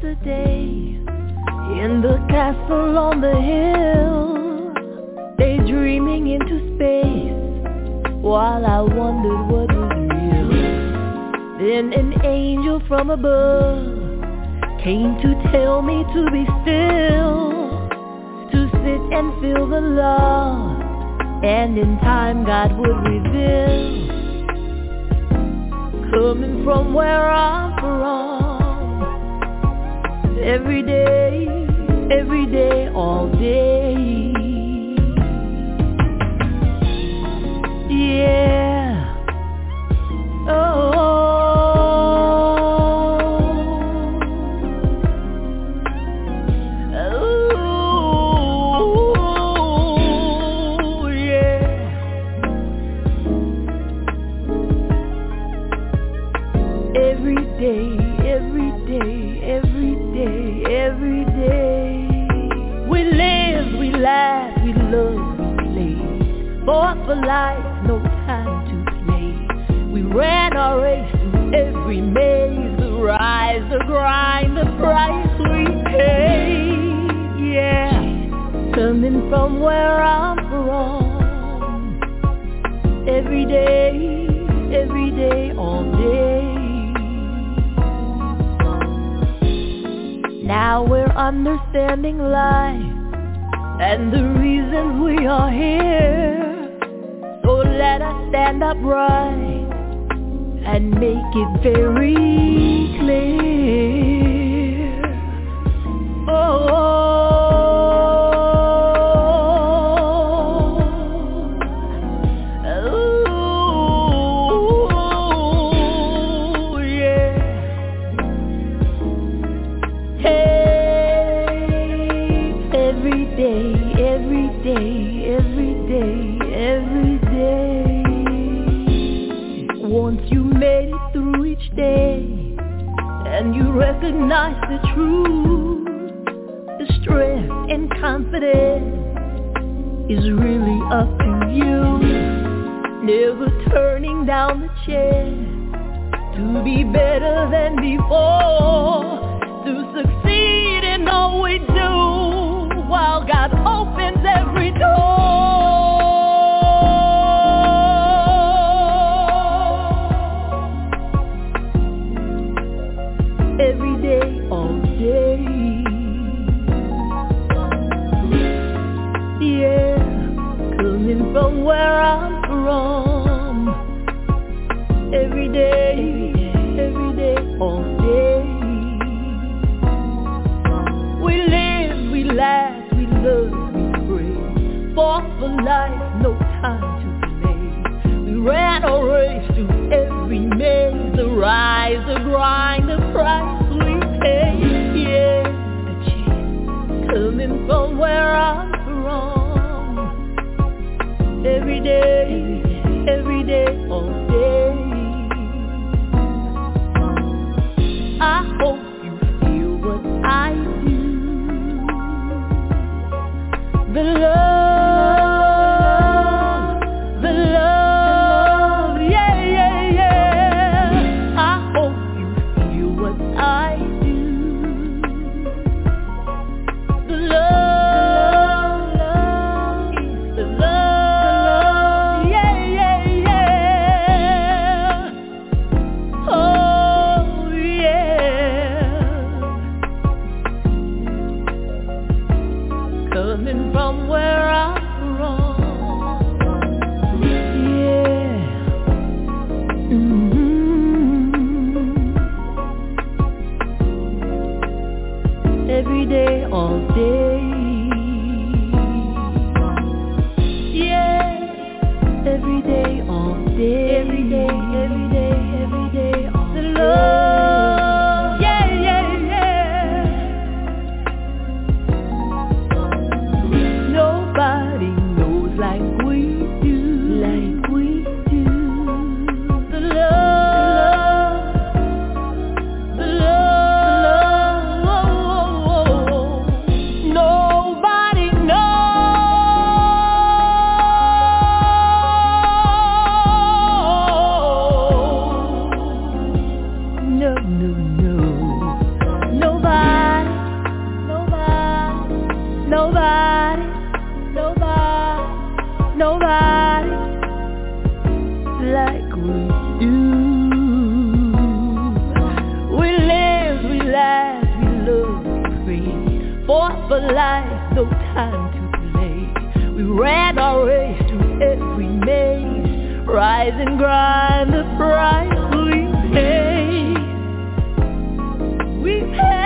another day in the castle on the hill, daydreaming into space while I wondered what was real. Then an angel from above came to tell me to be still, to sit and feel the love, and in time God would reveal. Coming from where I'm from, every day, all day. Yeah. Oh. Every day. We live, we laugh, we love, we play. Fought for life, no time to play. We ran our race through every maze, the rise, the grind, the price we paid. Yeah, coming from where I'm from. Every day, all day. Now we're understanding life and the reasons we are here. So let us stand upright and make it very clear. Oh. Every day. Once you made it through each day and you recognize the truth, the strength and confidence is really up to you. Never turning down the chance to be better than before, to succeed in all we do while God opens every door. Every day, all day. Yeah, coming from where I'm from. Every day, all day. We live, we laugh, we love, we pray. Fought for life, no time to play. We ran a race through every maze, the rise, the grind, the price we pay. Yeah, a chance coming from where I'm from. Every day, all day. I hope you feel what I do. The love, yeah. I hope you feel what I do. The love, yeah. Oh, yeah. Coming from where I'm from. Yeah. Every day, all day. Yeah. Every day, all day. Every day, all day. The love, yeah. Nobody knows like nobody like we do. We live, we laugh, we love, we pray, fought for life, no time to delay. We ran our race through every maze, rise and grind the price we pay. We pay.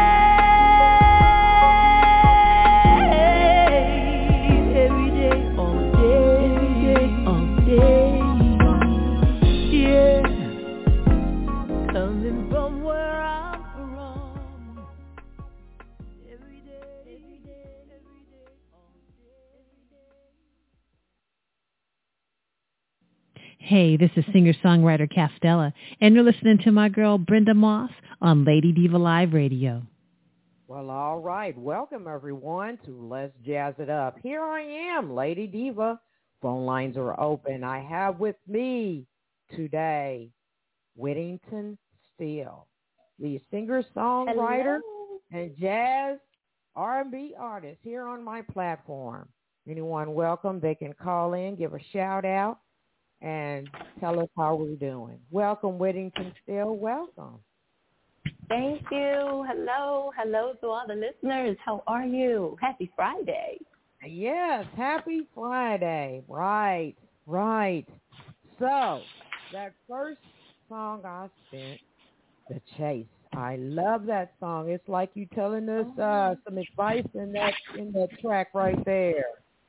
Hey, this is singer-songwriter Castella, and you're listening to my girl Brenda Moss on Lady Diva Live Radio. Well, all right. Welcome, everyone, to Let's Jazz It Up. Here I am, Lady Diva. Phone lines are open. I have with me today Whittington Steele, the singer-songwriter and jazz R&B artist here on my platform. Anyone welcome, they can call in, give a shout-out, and tell us how we're doing. Welcome, Whittington Steele. Welcome. Thank you. Hello. Hello to all the listeners. How are you? Happy Friday. Yes, happy Friday. Right. So, that first song I spent, The Chase. I love that song. It's like you telling us some advice in that track right there.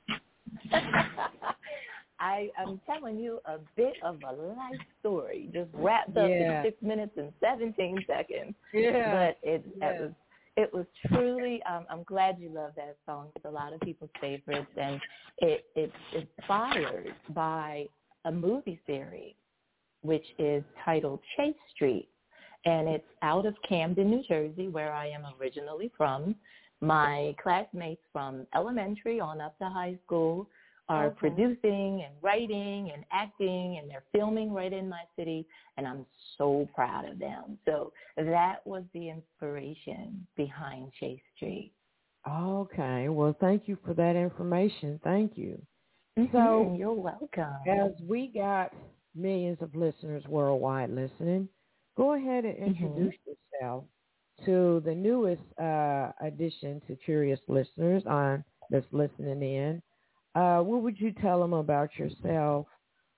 I'm telling you a bit of a life story, just wrapped up in 6 minutes and 17 seconds. Yeah. But it was truly, I'm glad you love that song. It's a lot of people's favorites, and it's inspired by a movie series, which is titled Chase Street, and it's out of Camden, New Jersey, where I am originally from. My classmates from elementary on up to high school are producing and writing and acting, and they're filming right in my city, and I'm so proud of them. So that was the inspiration behind Chase Street. Okay. Well, thank you for that information. Thank you. Mm-hmm. So you're welcome. As we got millions of listeners worldwide listening, go ahead and introduce yourself to the newest addition to curious listeners that's listening in. What would you tell them about yourself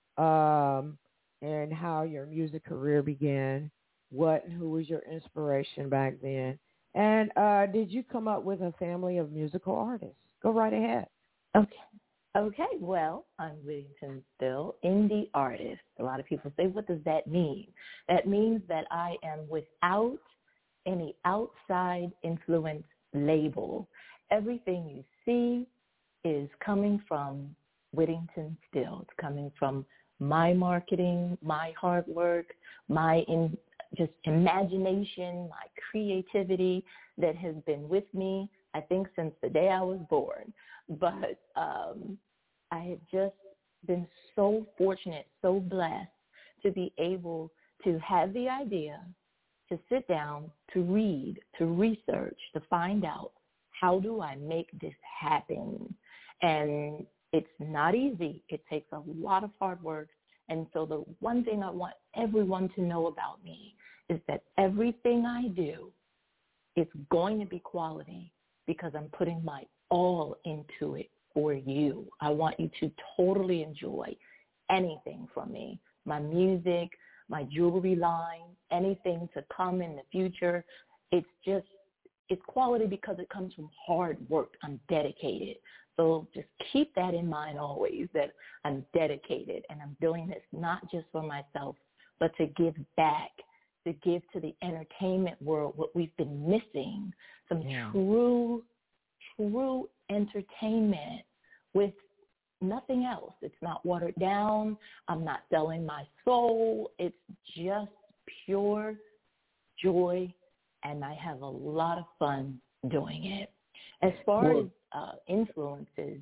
and how your music career began? Who was your inspiration back then? And did you come up with a family of musical artists? Go right ahead. Okay. Well, I'm Whittington Steele, indie artist. A lot of people say, what does that mean? That means that I am without any outside influence label. Everything you see is coming from Whittington Steele. It's coming from my marketing, my hard work, my just imagination, my creativity that has been with me, I think, since the day I was born. But I have just been so fortunate, so blessed to be able to have the idea, to sit down, to read, to research, to find out, how do I make this happen? And it's not easy. It takes a lot of hard work. And so the one thing I want everyone to know about me is that everything I do is going to be quality because I'm putting my all into it for you. I want you to totally enjoy anything from me, my music, my jewelry line, anything to come in the future. It's quality because it comes from hard work. I'm dedicated. So just keep that in mind always, that I'm dedicated and I'm doing this not just for myself, but to give back, to give to the entertainment world what we've been missing, some true entertainment with nothing else. It's not watered down. I'm not selling my soul. It's just pure joy, and I have a lot of fun doing it. As far as influences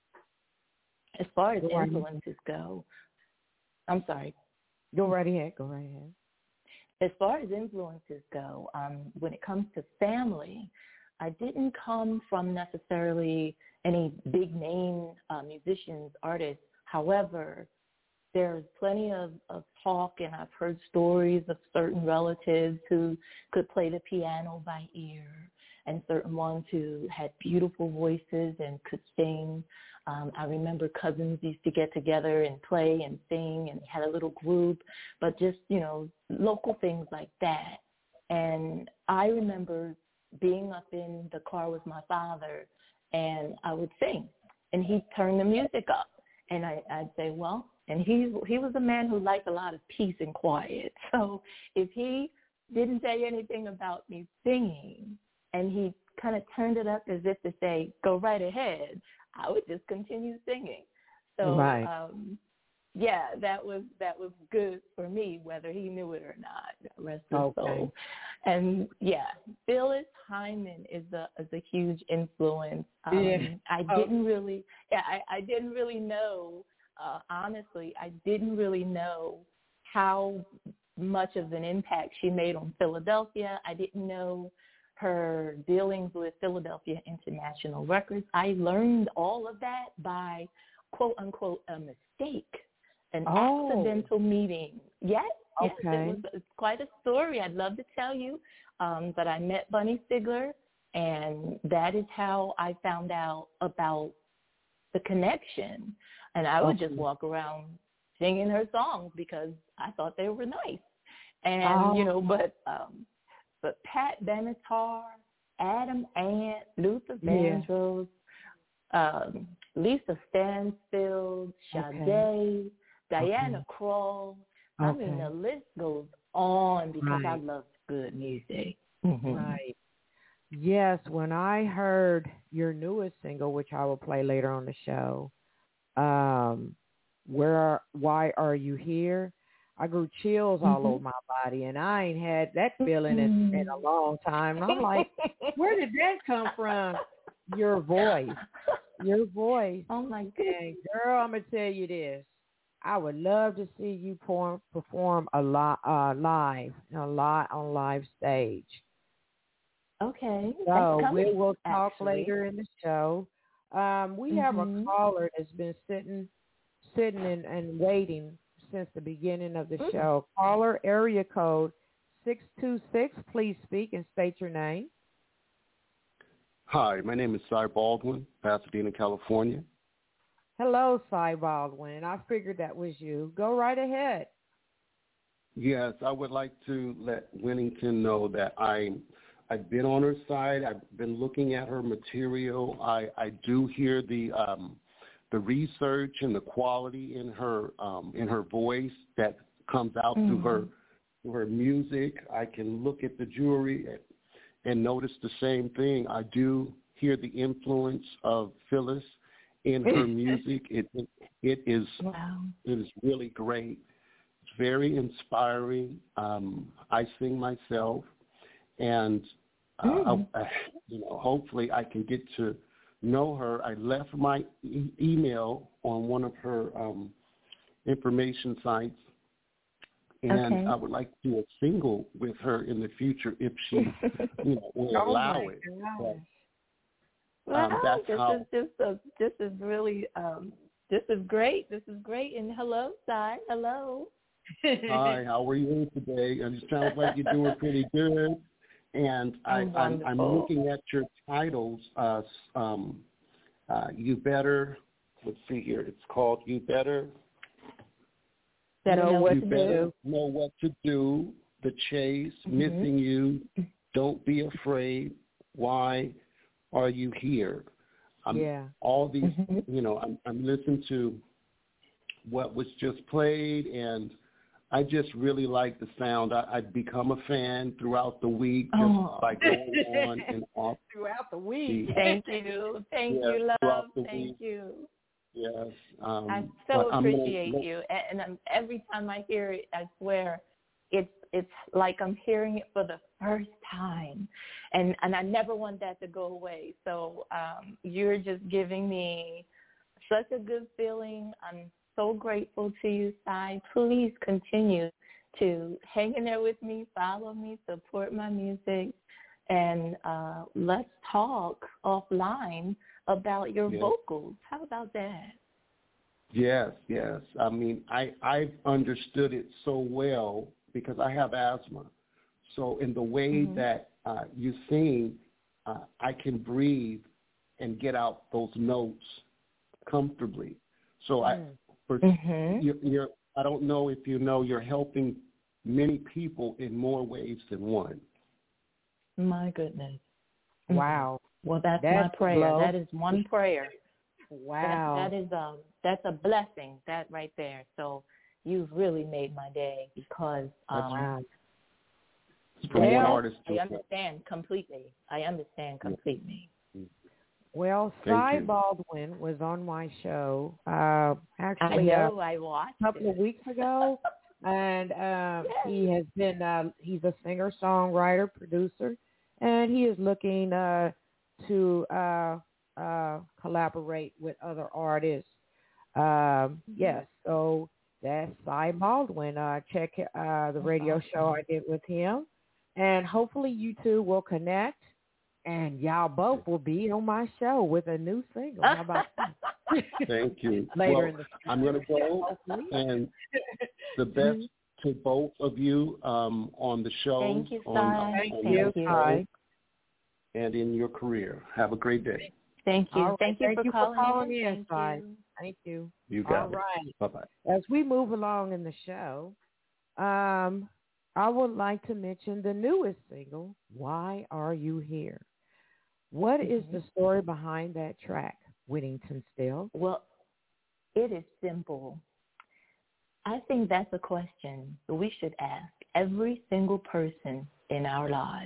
go, I'm sorry. Go right ahead. As far as influences go, when it comes to family, I didn't come from necessarily any big name musicians, artists. However, there's plenty of talk, and I've heard stories of certain relatives who could play the piano by ear, and certain ones who had beautiful voices and could sing. I remember cousins used to get together and play and sing, and had a little group, but just, local things like that. And I remember being up in the car with my father, and I would sing, and he'd turn the music up, and I'd say, well, and he was a man who liked a lot of peace and quiet. So if he didn't say anything about me singing, and he kind of turned it up as if to say, go right ahead, I would just continue singing. So, right. That was good for me, whether he knew it or not. Rest his Okay. soul. And Phyllis Hyman is a huge influence. I didn't really know. Honestly, I didn't really know how much of an impact she made on Philadelphia. I didn't know her dealings with Philadelphia International Records. I learned all of that by, quote unquote, a mistake, an accidental meeting. Yes, okay. It's quite a story. I'd love to tell you, but I met Bunny Sigler, and that is how I found out about the connection. And I would just walk around singing her songs because I thought they were nice. And, but Pat Benatar, Adam Ant, Luther Vandross, Lisa Stansfield, Sade, Diana Krall. I mean, the list goes on because I love good music. Mm-hmm. Right. Yes, when I heard your newest single, which I will play later on the show, Why Are You Here? I grew chills all over my body, and I ain't had that feeling in a long time. And I'm like, where did that come from? Your voice. Oh, my goodness. And girl, I'm going to tell you this. I would love to see you perform live on live stage. Okay. So we will talk later in the show. We have a caller that's been sitting and waiting since the beginning of the show. Caller, area code 626. Please speak and state your name. Hi, my name is Cy Baldwin, Pasadena, California. Hello, Cy Baldwin. I figured that was you. Go right ahead. Yes, I would like to let Winnington know that I've been on her side. I've been looking at her material. I do hear the research and the quality in her voice that comes out through her music. I can look at the jewelry and notice the same thing. I do hear the influence of Phyllis in her music. It is really great. It's very inspiring. I sing myself, and hopefully I can get to know her. I left my email on one of her information sites, and I would like to do a single with her in the future if she will allow it. This is really this is great. This is great. And hello, Cy. Hello. Hi, how are you today? It sounds like you're doing pretty good. And I'm looking at your titles. You Better, let's see here. It's called You Better Know What to Do, The Chase, Missing You, Don't Be Afraid, Why Are You Here? All these, I'm listening to what was just played, and I just really like the sound. I've become a fan throughout the week, just by going on and off. Throughout the week. Thank you. Thank you, love. Thank you. Yes. I so appreciate you. And every time I hear it, I swear, it's like I'm hearing it for the first time. And I never want that to go away. So you're just giving me such a good feeling. I'm so grateful to you, Cy. Please continue to hang in there with me, follow me, support my music, and let's talk offline about your vocals. How about that? Yes. I mean, I've understood it so well because I have asthma. So in the way that you sing, I can breathe and get out those notes comfortably. So I don't know if you know, you're helping many people in more ways than one. My goodness. Wow. Well, that's my prayer. Low. That is one prayer. Wow. That's a blessing, that right there. So you've really made my day because Wow. From one artist to I understand completely. Well, Cy Baldwin was on my show actually I watched a couple of weeks ago, and he has been he's a singer-songwriter, producer, and he is looking to collaborate with other artists. Yes, so that's Cy Baldwin. Check the radio show I did with him, and hopefully you two will connect. And y'all both will be on my show with a new single. How about that? Thank you. Later in the I'm going to go, and the best to both of you on the show. Thank you, Cy. Thank you, Cy. And in your career. Have a great day. Thank you. Right. Thank you for calling in, Cy. Thank you. You got it. All right. Bye-bye. As we move along in the show, I would like to mention the newest single, Why Are You Here? What is the story behind that track, Whittington Still? Well, it is simple. I think that's a question that we should ask every single person in our lives.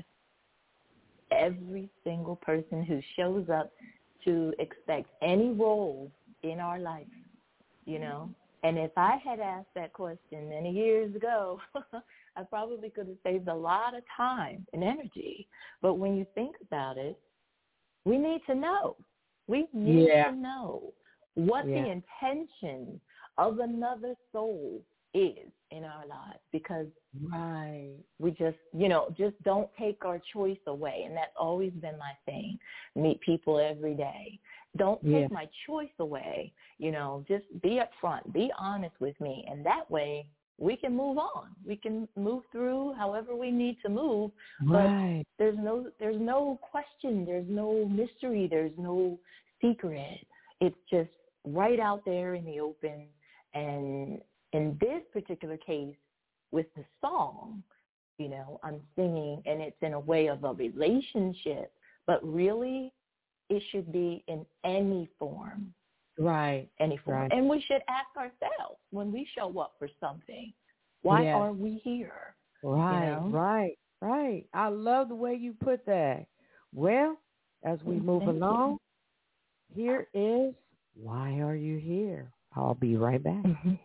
Every single person who shows up to expect any role in our life, you know. And if I had asked that question many years ago, I probably could have saved a lot of time and energy. But when you think about it, we need to know. We need to know what the intention of another soul is in our lives, because we just don't take our choice away. And that's always been my thing. Meet people every day. Don't take my choice away. You know, just be upfront, be honest with me. And that way we can move on. We can move through however we need to move. But there's no question. There's no mystery. There's no secret. It's just right out there in the open. And in this particular case, with the song, you know, I'm singing, and it's in a way of a relationship, but really it should be in any form. Right. Any form. Right. And we should ask ourselves when we show up for something, why are we here? Right, you know? right. I love the way you put that. Well, as we move along, here is Why Are You Here? I'll be right back.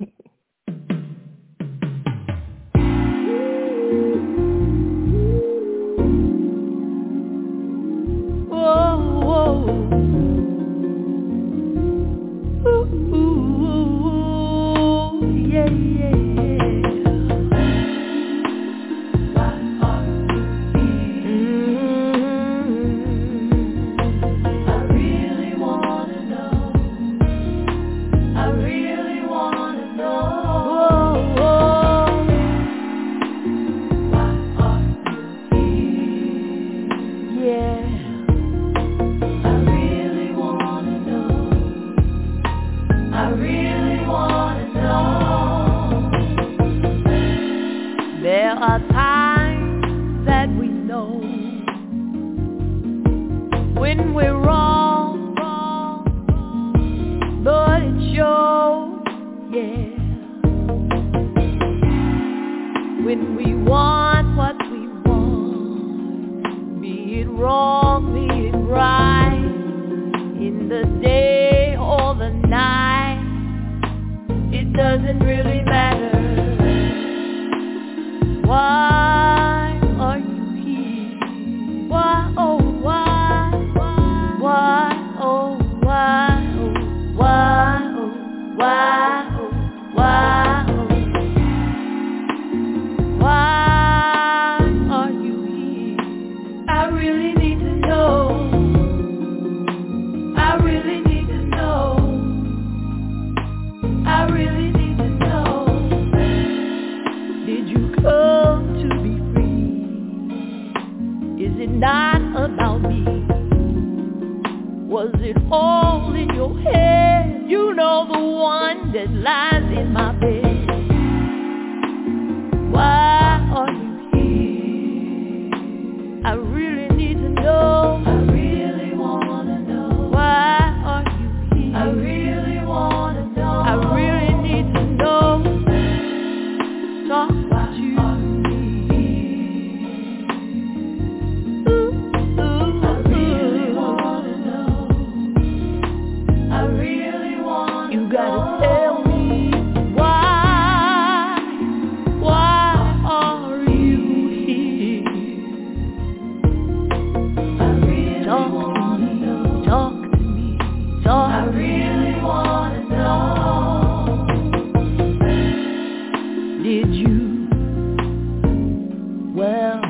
There are times that we know when we're wrong, but it shows, when we want what we want, be it wrong, be it right, in the day or the night, it doesn't really matter. Why are you here? Why, oh, why? Why, oh, why? Oh, why? Oh, why? Oh, why? Oh, why are you here? I really need to know. I really that lies in my bed. Why are you here? I really need to know. I really wanna know. Why are you here? I really wanna know. I really need to know. Talk to me. Ooh, ooh, I really wanna know. I really wanna. You gotta tell me. I really wanna know. Did you? Well,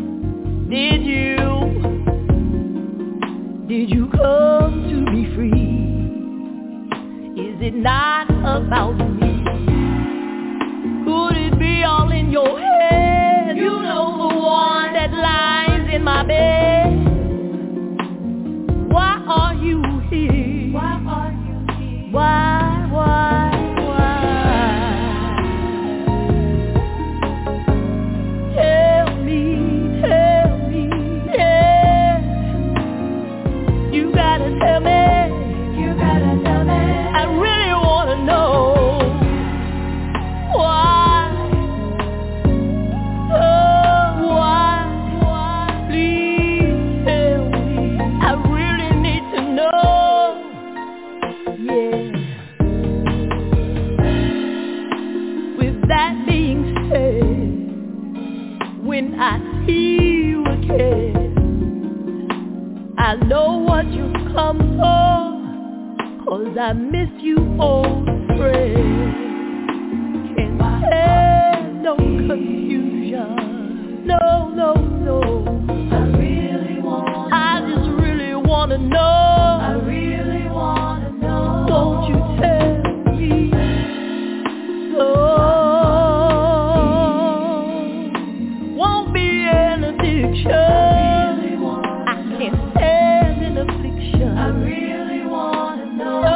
did you come to be free? Is it not about me? Could it be all in your head? You know the one that lies in my bed. Why are you here? Why are you here? Why? Tell me, yeah. You gotta tell me. I really wanna know. Why? Oh, why? Please tell me. I really need to know. Yeah. With that being said, when I see you again, I know what you come for, 'cause I miss you, old friend. Can't have no confusion. No. I just really wanna know. I really wanna know. Won't you tell me? Won't be an addiction. I can't stand an affliction. I really wanna know. No.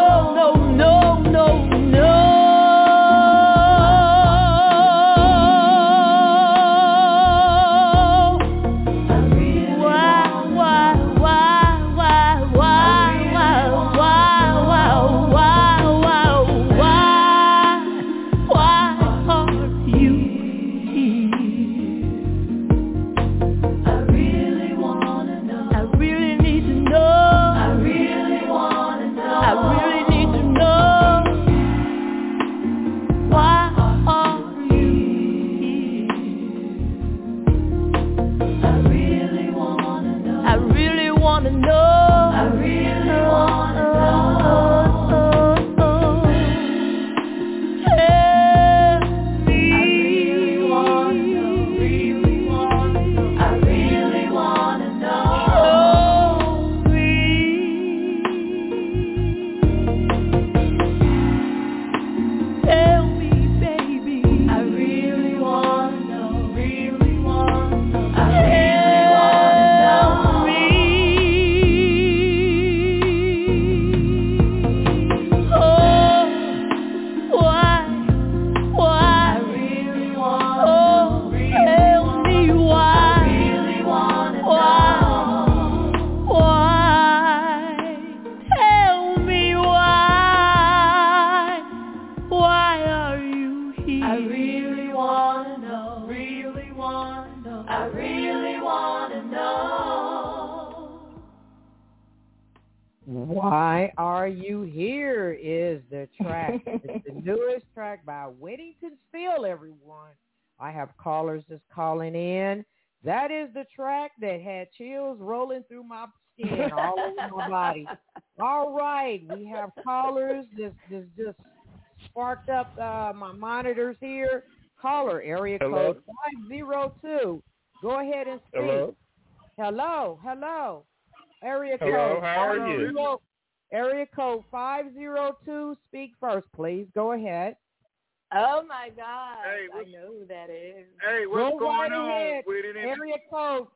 Why Are You Here is the track. It's the newest track by Whittington Steele, everyone. I have callers just calling in. That is the track that had chills rolling through my skin all over my body. All right, we have callers. This just sparked up my monitors here. Caller, area code 502. Go ahead and speak. Hello. Area code. Hello, how are you? Area code 502. Speak first, please. Go ahead. Oh my God! Hey, I know who that is. Hey, what's going on? Area code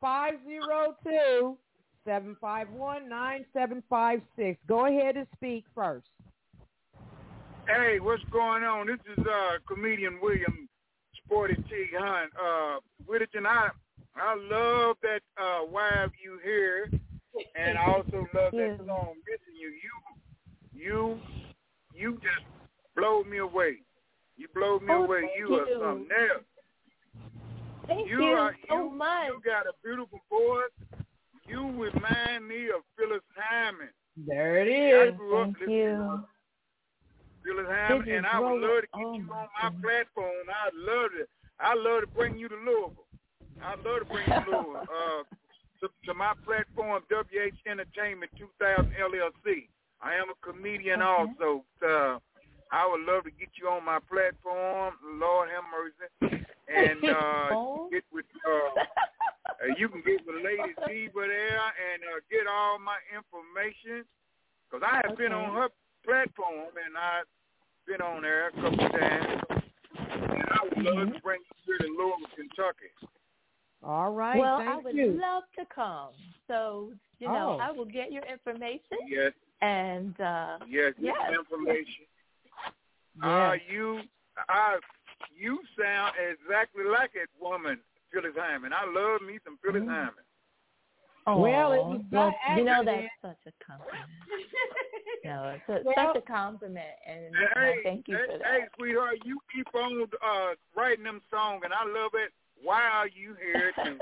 502-751-9756. Go ahead and speak first. Hey, what's going on? This is comedian William Sporty T. Hunt. Whittington, I love that Why Have You Here, and I also love that song Missing You. You just blow me away. You blow me away. You are something else. Thank you so much. You got a beautiful voice. You remind me of Phyllis Hyman. There it is. I grew up listening to Phyllis Hyman, and I would love to get you on my platform. I'd love to bring you to Louisville. I'd love to bring you to Louisville. To my platform, WH Entertainment 2000 LLC. I am a comedian also. I would love to get you on my platform. Lord have mercy. And get with you can get with Lady Diva there and get all my information. Because I have been on her platform, and I've been on there a couple of times. And I would love to bring you to Louisville, Kentucky. All right. Well, thank I would you. love to come. So, I will get your information. Yes. And yes, information. Yes. You sound exactly like that woman, Phyllis Hyman. I love me some Phyllis Hyman. Oh, well, it was that's such a compliment. No, it's such a compliment, and thank you for that. Hey, sweetheart, you keep on writing them songs, and I love it. Why Are You Here? Those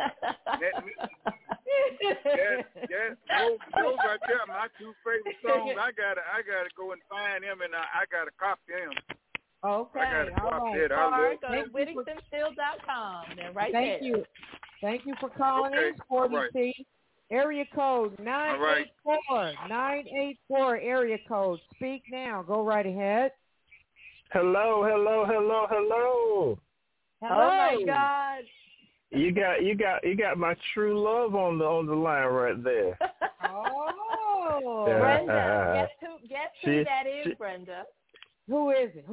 right there, my two favorite songs. I gotta go and find them, and I gotta copy them. Okay, all right. Go to WhittingtonStill.com. They're right there. Thank you. Thank you for calling in, Sporty T. Area code 984. 984 area code. Speak now. Go right ahead. Hello. Oh my God! You got my true love on the line right there. Oh, Brenda, guess who that is, Brenda? Who is it?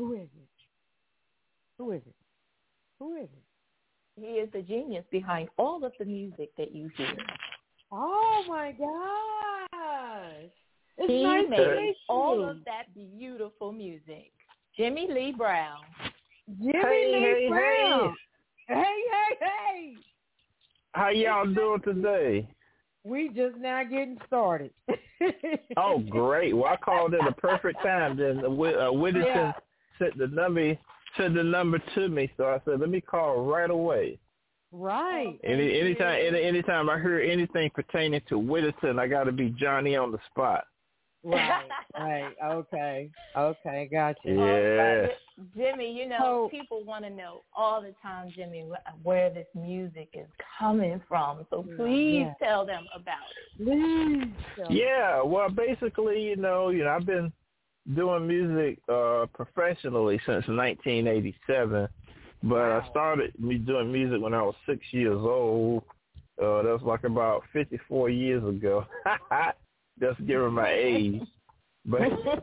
He is the genius behind all of the music that you hear. Oh my gosh! He made all of that beautiful music. Jimmy Lee Brown. Jimmy Lee Brown. Hey. How y'all doing today? We just now getting started. Oh, great. Well, I called it a perfect time. Then Whittington sent the number to me, so I said, let me call right away. Right. Anytime I hear anything pertaining to Whittington, I got to be Johnny on the spot. Right. Okay, got you. Yeah. Jimmy, people want to know all the time, Jimmy, where this music is coming from. So please tell them about it. Yeah, well, basically, I've been doing music professionally since 1987, but I started doing music when I was 6 years old. That was like about 54 years ago. Just giving my age, but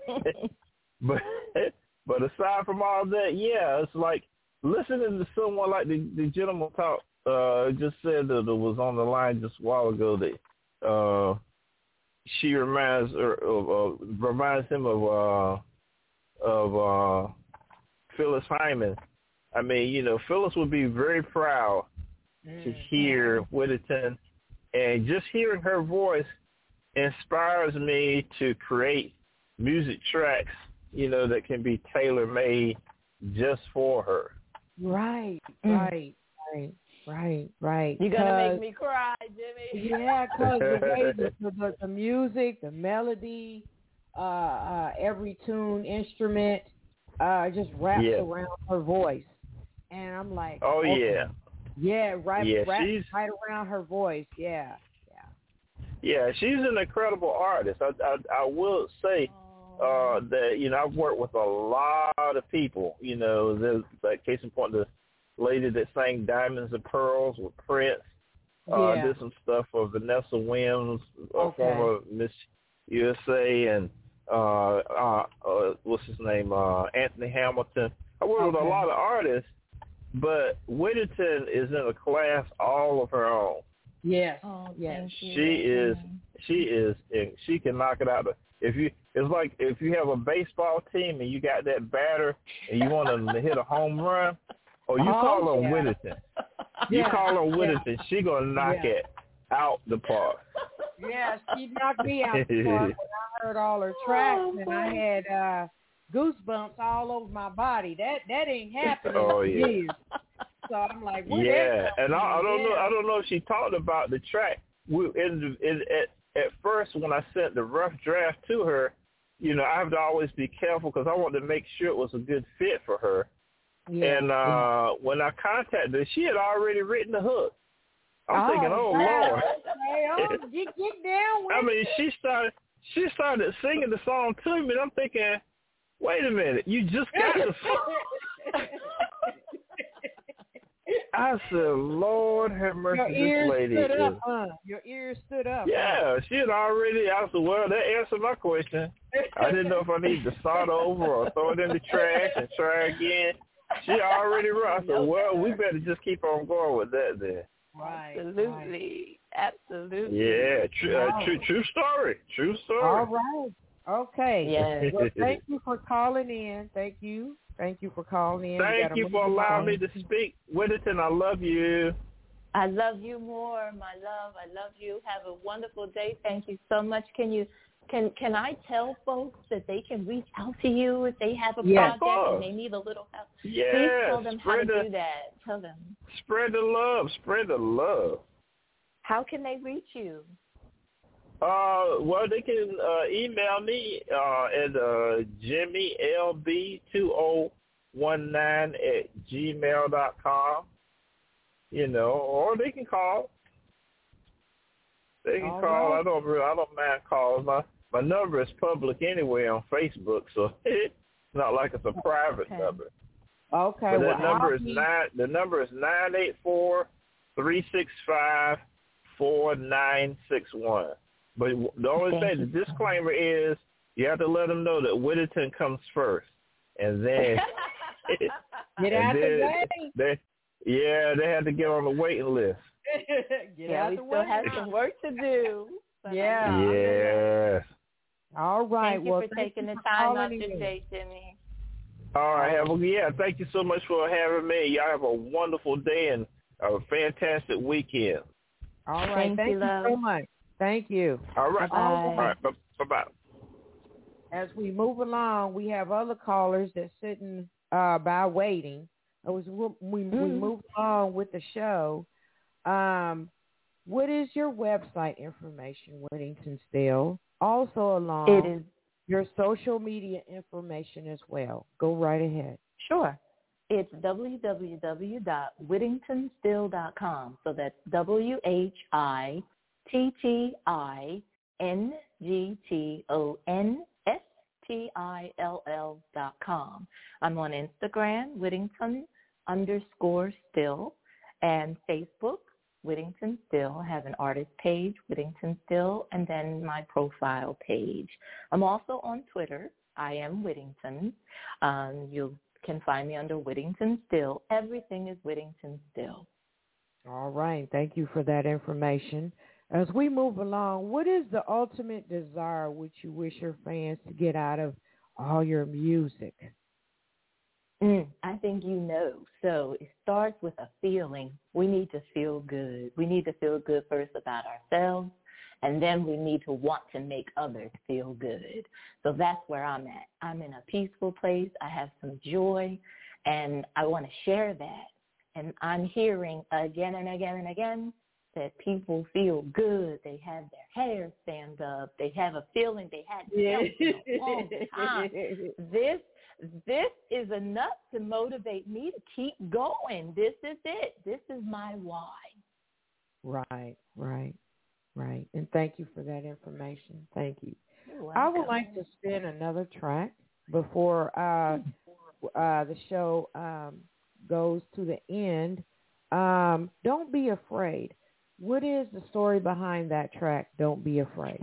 aside from all that, it's like listening to someone like the gentleman just said that it was on the line just a while ago that she reminds him of Phyllis Hyman. I mean, Phyllis would be very proud to hear Whittington, and just hearing her voice inspires me to create music tracks, that can be tailor-made just for her. Right. You're going to make me cry, Jimmy. Yeah, because the way the music, the melody, every tune, instrument, just wraps around her voice. And I'm like, wraps right around her voice, Yeah, she's an incredible artist. I will say that, I've worked with a lot of people. There's, like, case in point, the lady that sang Diamonds and Pearls with Prince. Did some stuff for Vanessa Williams, former Miss USA, and what's his name, Anthony Hamilton. I worked with a lot of artists, but Whittington is in a class all of her own. Yes. She is, and she can knock it out. If It's like if you have a baseball team and you got that batter and you want them to hit a home run, or you call on Whittington. You call on Whittington, she going to knock it out the park. Yeah, she knocked me out the park when I heard all her tracks, and I had goosebumps all over my body. That ain't happening in years. So I'm like, and I don't know if she talked about the track. At first, when I sent the rough draft to her, you know, I have to always be careful because I want to make sure it was a good fit for her. Yeah. And when I contacted her, she had already written the hook. I'm thinking, Lord. Get down with I mean, she started singing the song to me, and I'm thinking, wait a minute, you just got the song. I said, Lord have mercy, this lady is. Your ears stood up. Yeah, she had already. I said, well, that answered my question. I didn't know if I needed to start over or throw it in the trash and try again. She already wrote. I said, well, we better just keep on going with that then. Right. Absolutely. Yeah, true story. True story. All right. Okay. Yes. Well, thank you for calling in. Thank you for calling in. Thank you for allowing me to speak. Whittington, I love you. I love you more, my love. I love you. Have a wonderful day. Thank you so much. Can I tell folks that they can reach out to you if they have a project and they need a little help? Yeah. Please tell them how to do that. Tell them. Spread the love. Spread the love. How can they reach you? Well, they can email me at jimmylb2019@gmail.com. You know, or they can call. They can call. Right. I don't mind calls. My number is public anyway on Facebook, so it's not like it's a private number. Okay. But the number is 984-365-4961. But the only thing, the disclaimer is you have to let them know that Whittington comes first, and then get out the way. They had to get on the waiting list. We still have some work to do. Yes. All right. Thank you for taking the time out your day, Jimmy. All right. Thank you so much for having me. Y'all have a wonderful day and a fantastic weekend. All right. Thank you so much. Thank you. All right. Bye-bye. All right. Bye-bye. As we move along, we have other callers that's sitting by waiting. We moved along with the show. What is your website information, Whittington Still? Also along your social media information as well. Go right ahead. Sure. It's www.whittingtonstill.com. So that's WHITTINGTONSTILL.com. I'm on Instagram, Whittington_still, and Facebook, Whittington Still. I have an artist page, Whittington Still, and then my profile page. I'm also on Twitter. I am Whittington. You can find me under Whittington Still. Everything is Whittington Still. All right. Thank you for that information. As we move along, what is the ultimate desire which you wish your fans to get out of all your music? I think you know. So it starts with a feeling. We need to feel good. We need to feel good first about ourselves, and then we need to want to make others feel good. So that's where I'm at. I'm in a peaceful place. I have some joy, and I want to share that. And I'm hearing again and again and again that people feel good. They have their hair stand up. They have a feeling they hadn't felt in a long time. This is enough to motivate me to keep going. This is it. This is my why. Right. And thank you for that information. Thank you. I would like to spin another track before the show goes to the end. Don't Be Afraid. What is the story behind that track, Don't Be Afraid?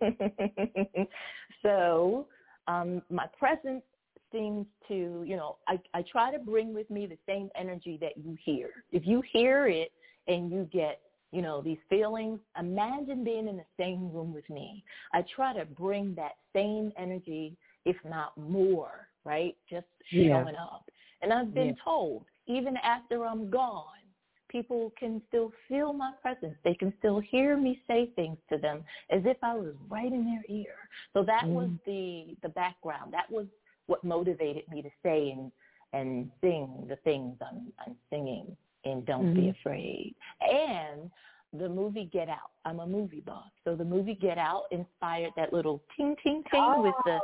So my presence seems to, I try to bring with me the same energy that you hear. If you hear it and you get these feelings. Imagine being in the same room with me. I try to bring that same energy, if not more, right? Just showing up. And I've been told, even after I'm gone, people can still feel my presence. They can still hear me say things to them as if I was right in their ear. So that was the background. That was what motivated me to say and sing the things I'm singing in Don't Be Afraid. And the movie Get Out. I'm a movie buff. So the movie Get Out inspired that little ting, ting, ting with the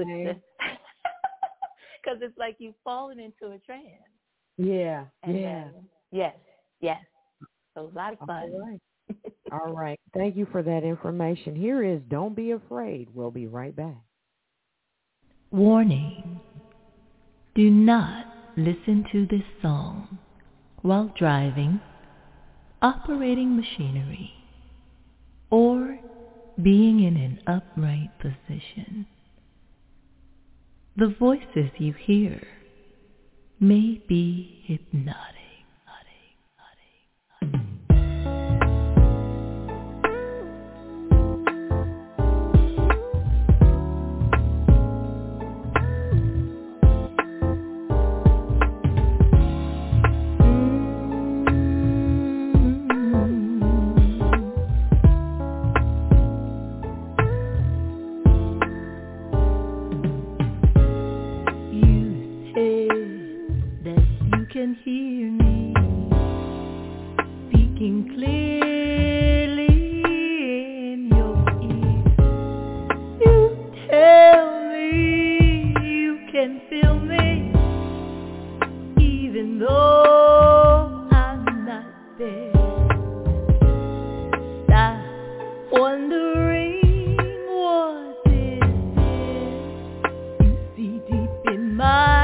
because it's like you've fallen into a trance. Yeah. And then, yes. So a lot of fun. All right. Thank you for that information. Here is Don't Be Afraid. We'll be right back. Warning. Do not listen to this song while driving, operating machinery, or being in an upright position. The voices you hear may be hypnotic. Can hear me speaking clearly in your ear. You tell me you can feel me even though I'm not there. Stop wondering what is this you see deep in my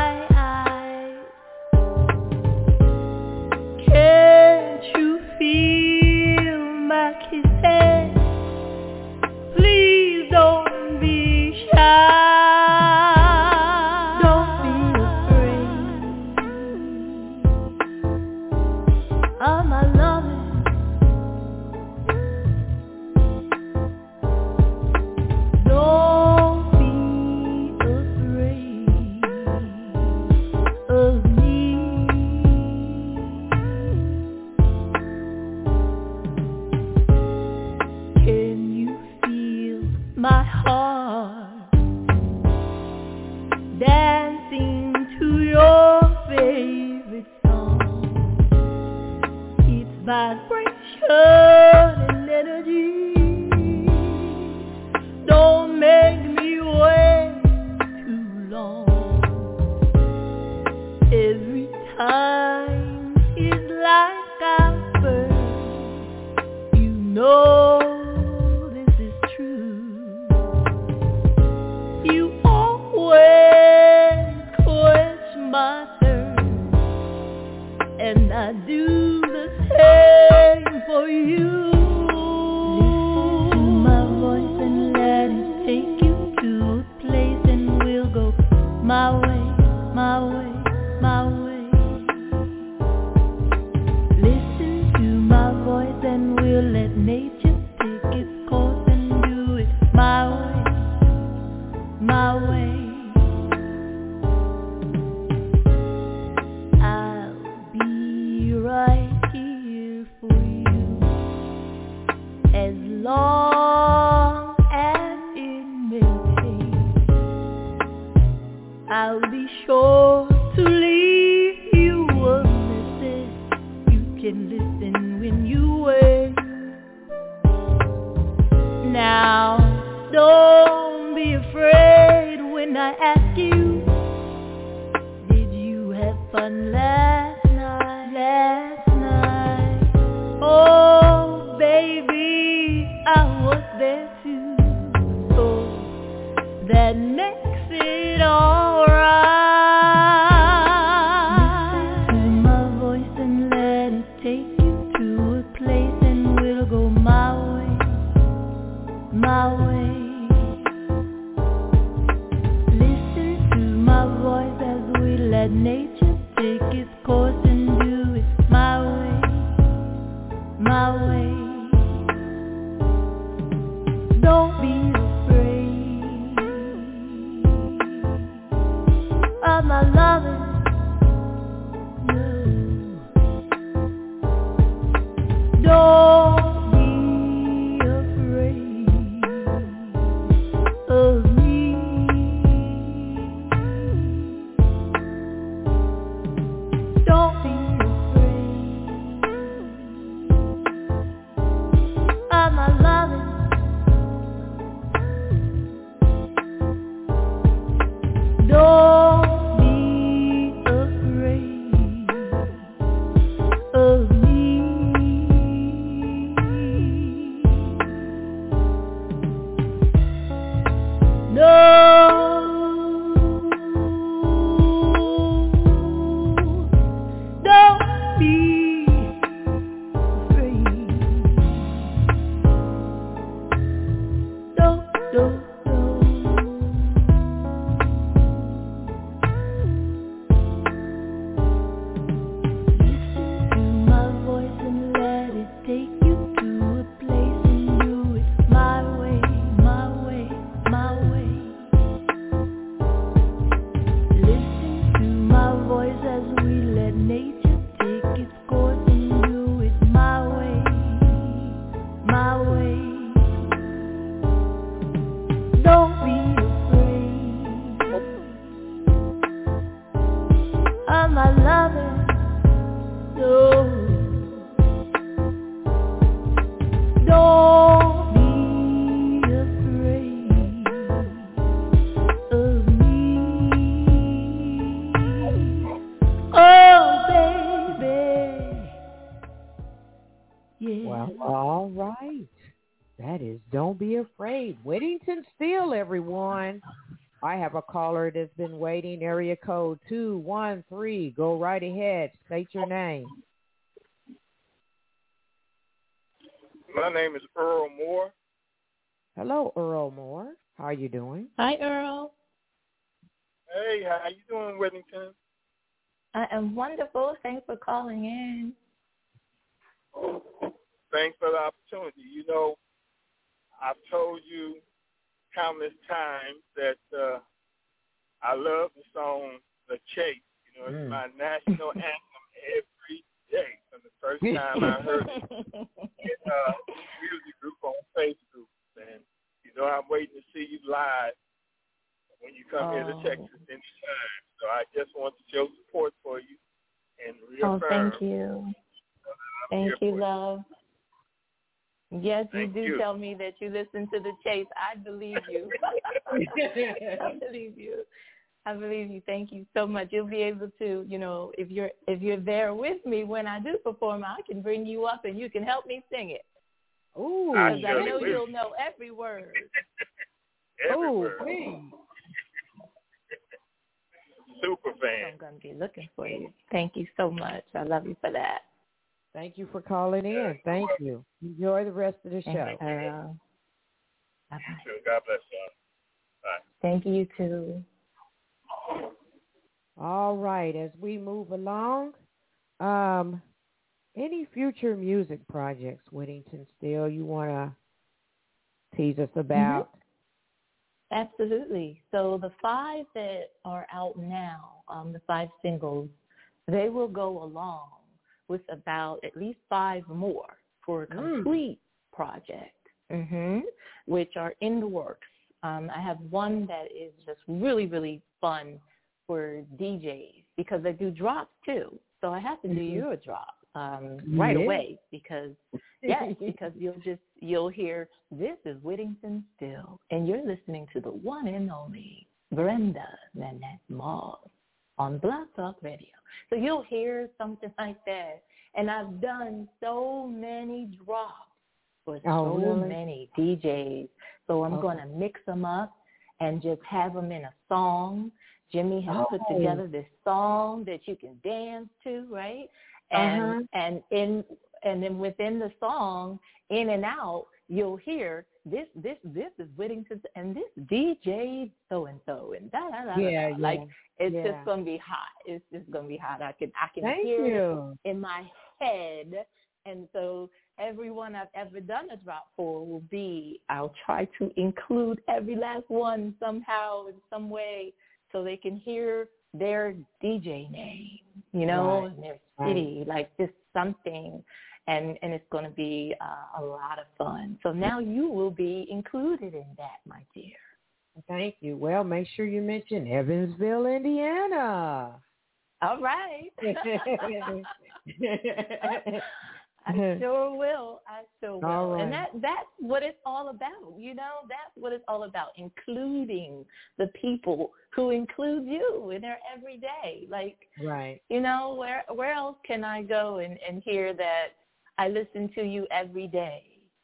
and I do the same for you. Listen to my voice and let it take you to a place, and we'll go my way, my way, my way. Listen to my voice and we'll let nature take its course and do it my way, my way. Right here for you, as long as it may take. I'll be sure to leave you a message. You can listen when you wait. Now, don't be afraid when I ask you, did you have fun last night? Oh, baby, I was there too. So that makes it alright. Listen to my voice and let it take you to a place, and we'll go my way, my way. Listen to my voice as we let nature take its course and do it my way, my way. of my loving. Don't be afraid of me. Don't be afraid of my loving. Don't be afraid of me. No, don't be afraid. Don't. Listen to my voice and let it take you to a place and do it my way, my way, my way. Listen to my voice as we let nature take its course and do it my way, my way. Don't be afraid of my loving. No, don't be afraid of me. Oh, baby. Yeah. Well, all right. That is Don't Be Afraid. Whittington Steele, everyone. I have a caller that's been waiting. Area code 213. Go right ahead. State your name. My name is Earl Moore. Hello, Earl Moore. How are you doing? Hi, Earl. Hey, how you doing, Whittington? I am wonderful. Thanks for calling in. Thanks for the opportunity. You know, I've told you countless times that I love the song The Chase. You know, it's my national anthem every day from the first time I heard it in a music group on Facebook. And, you know, I'm waiting to see you live when you come here to Texas anytime. So I just want to show support for you and reaffirm. Oh, thank you. Thank you, love. Yes, you do tell me that you listen to The Chase. I believe you. I believe you. I believe you. Thank you so much. You'll be able to, you know, if you're there with me when I do perform, I can bring you up and you can help me sing it. Ooh, because I know you'll know every word. Super fan. I'm going to be looking for you. Thank you so much. I love you for that. Thank you for calling in. Thank you. Enjoy the rest of the show. Bye-bye. God bless you. Bye. Thank you, too. All right. As we move along, any future music projects, Whittington Steele, you want to tease us about? Absolutely. So the 5 that are out now, the 5 singles, they will go along with about at least 5 more for a complete project, which are in the works. I have one that is just really, really fun for DJs because they do drops too. So I have to do you a drop right away because you'll hear, this is Whittington Steele, and you're listening to the one and only Brenda Nanette Moss on Blog Talk Radio. So you'll hear something like that. And I've done so many drops for many DJs. So I'm going to mix them up and just have them in a song. Jimmy has put together this song that you can dance to, right? And then within the song, in and out, you'll hear this is Whittington and this DJ so and so and da da da. It's just gonna be hot. It's just gonna be hot. I can hear it in my head, and so everyone I've ever done a drop for will be. I'll try to include every last one somehow in some way, so they can hear their DJ name, you know, Right. and their city, like just something, and it's going to be a lot of fun. So now you will be included in that, my dear. Thank you. Well, make sure you mention Evansville, Indiana. All right. I sure will. All right. And that's what it's all about. You know, that's what it's all about, including the people who include you in their everyday. Like, right. You know, where else can I go and hear that I listen to you every day?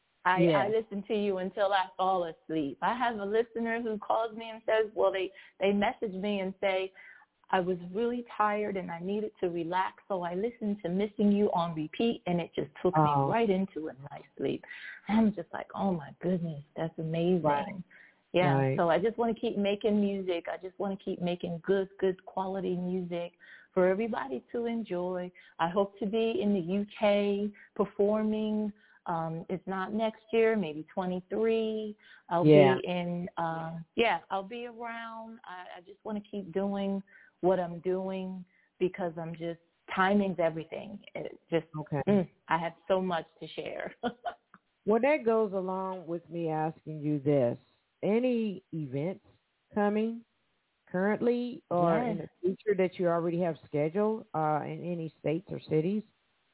I listen to you until I fall asleep. I have a listener who calls me and says, well, they message me and say, I was really tired and I needed to relax, so I listened to Missing You on repeat, and it just took me right into a nice sleep. And I'm just like, oh, my goodness, that's amazing. Right. Yeah, Right. So I just want to keep making music. I just want to keep making good quality music for everybody to enjoy. I hope to be in the UK performing. It's not next year, maybe 23. I'll be in, I'll be around. I just want to keep doing what I'm doing because I'm just, timing's everything. It just, I have so much to share. Well, that goes along with me asking you this. Any events coming currently or in the future that you already have scheduled in any states or cities?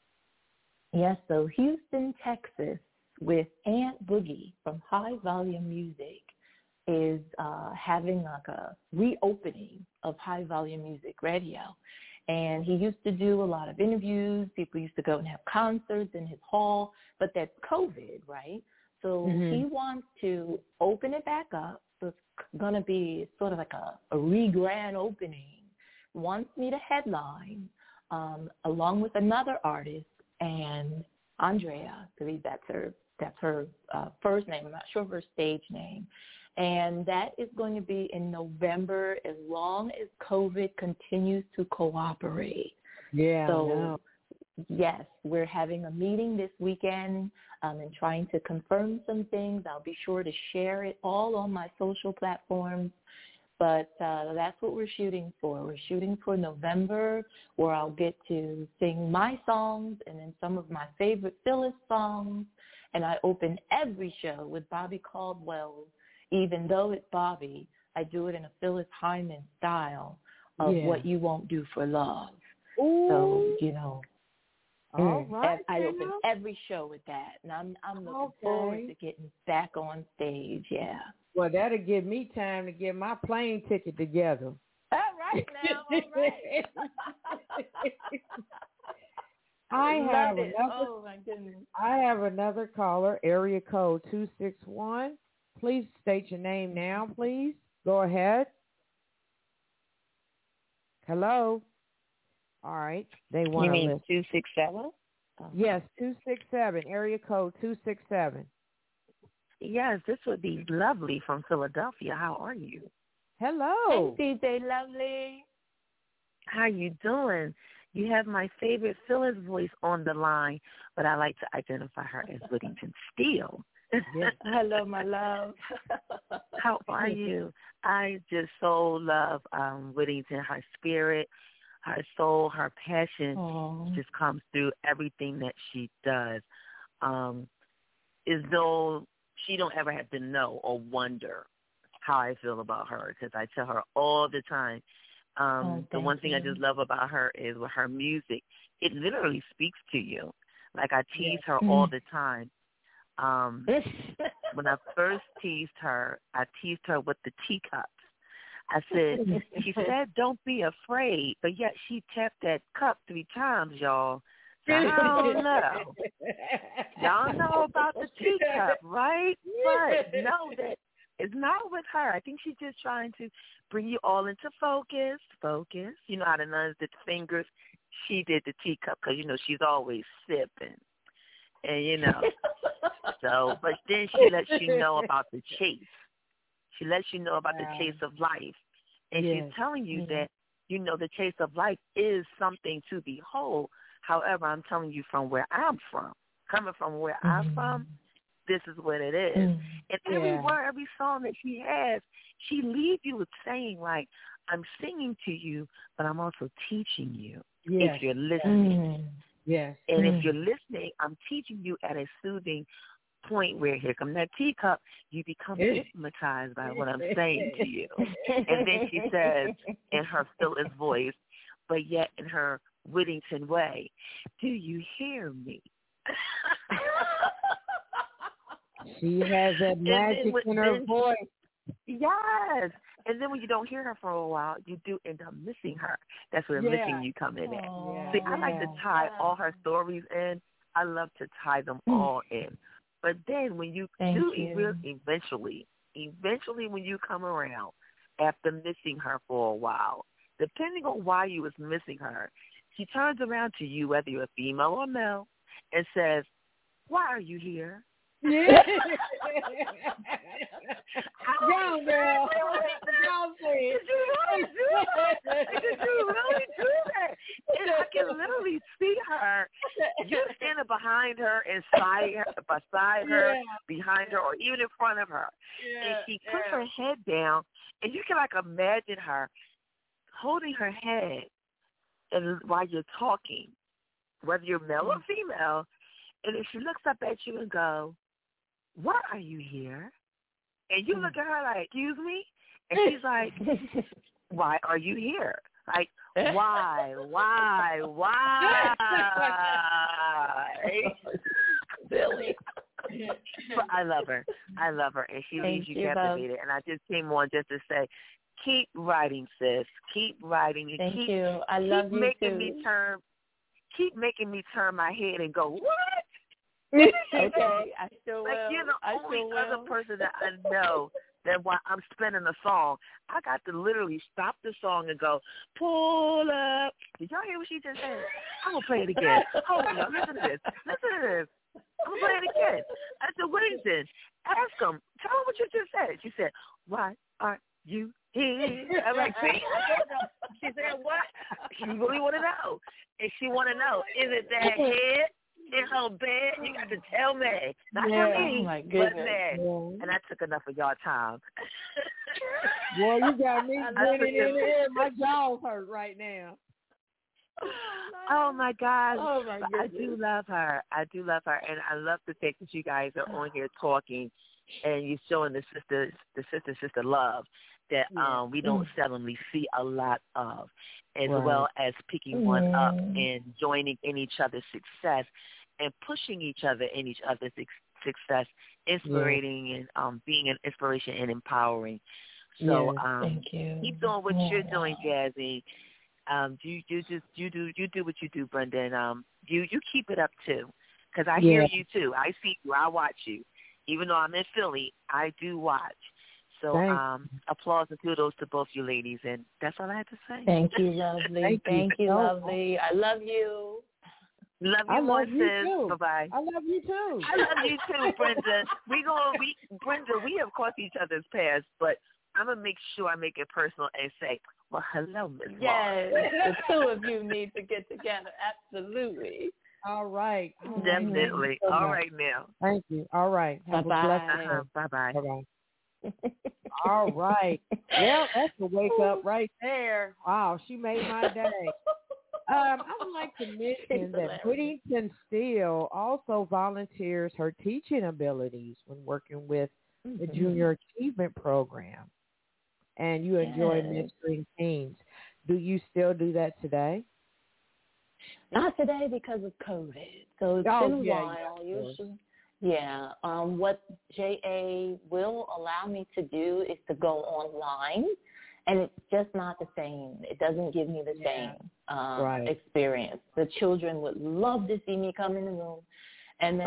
Yes, so Houston, Texas, with Aunt Boogie from High Volume Music is having like a reopening of High Volume Music Radio. And he used to do a lot of interviews. People used to go and have concerts in his hall, but that's COVID, right? So he wants to open it back up. So it's going to be sort of like a re-grand opening. Wants me to headline along with another artist, and Andrea, I believe that's her first name. I'm not sure of her stage name. And that is going to be in November as long as COVID continues to cooperate. Yeah. So, yes, we're having a meeting this weekend and trying to confirm some things. I'll be sure to share it all on my social platforms. But that's what we're shooting for. We're shooting for November, where I'll get to sing my songs and then some of my favorite Phyllis songs. And I open every show with Bobby Caldwell. Even though it's Bobby, I do it in a Phyllis Hyman style of What You Won't Do for Love. Ooh. So, you know, all right, I open every show with that. And I'm looking forward to getting back on stage, Well, that'll give me time to get my plane ticket together. All right now, all right. I have another caller, area code 261. Please state your name now, please. Go ahead. Hello. All right. They want to listen. 267? Yes, 267, area code 267. Yes, this would be Lovely from Philadelphia. How are you? Hello. Hey, DJ Lovely. How you doing? You have my favorite Phyllis voice on the line, but I like to identify her as Whittington Steele. Yes. Hello, my love. How are you? I just so love Whittington, her spirit, her soul, her passion just comes through everything that she does. As though she don't ever have to know or wonder how I feel about her, because I tell her all the time. The one thing I just love about her is with her music, it literally speaks to you. Like I tease her all the time. When I first teased her, I teased her with the teacups. I said, she said, don't be afraid, but yet she tapped that cup 3 times, y'all. So I don't know. Y'all know about the teacup, right? But know that it's not with her. I think she's just trying to bring you all into focus. You know how the nuns did the fingers? She did the teacup because, you know, she's always sipping. And, you know, so, but then she lets you know about the chase. She lets you know about the chase of life. And she's telling you that, you know, the chase of life is something to behold. However, I'm telling you from where I'm from. Coming from where I'm from, this is what it is. And every word, every song that she has, she leaves you with saying, like, I'm singing to you, but I'm also teaching you Yes. if you're listening. Yes. And if you're listening, I'm teaching you at a soothing point where here comes that teacup, you become hypnotized by what I'm saying to you. And then she says in her Phyllis voice, but yet in her Whittington way, do you hear me? She has that magic in her voice. Yes. And then when you don't hear her for a while, you do end up missing her. That's where missing you come in. See, I like to tie all her stories in. I love to tie them all in. But then when you eventually when you come around after missing her for a while, depending on why you was missing her, she turns around to you, whether you're a female or male, and says, why are you here? Yeah. Go, girl. Go, Did you really do that? And I can literally see her. You're standing behind her, beside her, behind her, or even in front of her. And she puts her head down, and you can imagine her holding her head and while you're talking, whether you're male or female, and if she looks up at you and go, why are you here? And you look at her like, excuse me? And she's like, why are you here? Like, why? Silly. But I love her. And she leaves you captivated. And I just came on just to say, keep writing, sis. Keep writing. Thank you. I love you too. Keep making me turn my head and go, what? Okay, I sure will. You're the only other person that I know that while I'm spinning a song, I got to literally stop the song and go, pull up. Did y'all hear what she just said? I'm going to play it again. Hold on, listen to this. I'm going to play it again. I said, Whittington, ask him. Tell him what you just said. She said, why are you here? I'm like, see? She said, what? She really want to know. And she want to know, is it that head in her bed? You got to tell me. Not to me, but that. And I took enough of y'all time. Boy, you got me grinning in the air. My jaw's hurt right now. Oh, my God. Oh, my goodness. I do love her. And I love the fact that you guys are on here talking and you're showing the sister love that we don't seldomly see a lot of, as well as picking one up and joining in each other's success and pushing each other in each other's success, inspiring and being an inspiration and empowering. So thank you. Keep doing what you're doing, Jazzy. You do what you do, Brenda, and you keep it up too, because I hear you too. I see you. I watch you. Even though I'm in Philly, I do watch. So applause and kudos to both you ladies, and that's all I had to say. Thank you, lovely. Thank you, lovely. I love you. Love you more, sis. Bye-bye. I love you too. I love you too, Brenda. Brenda, we have crossed each other's paths, but I'm going to make sure I make it personal and say, well, hello, Miss Yes, the two of you need to get together. Absolutely. All right. Definitely. All right now. Thank you. All right. Bye-bye. Bye-bye. Bye-bye. All right. Well, that's a wake up right there. Wow, she made my day. I would like to mention that Whittington Steele also volunteers her teaching abilities when working with the Junior Achievement Program. And you enjoy mentoring teens. Do you still do that today? Not today because of COVID. So it's been a while. Usually. Yeah. What JA will allow me to do is to go online, and it's just not the same. It doesn't give me the same experience. The children would love to see me come in the room, and then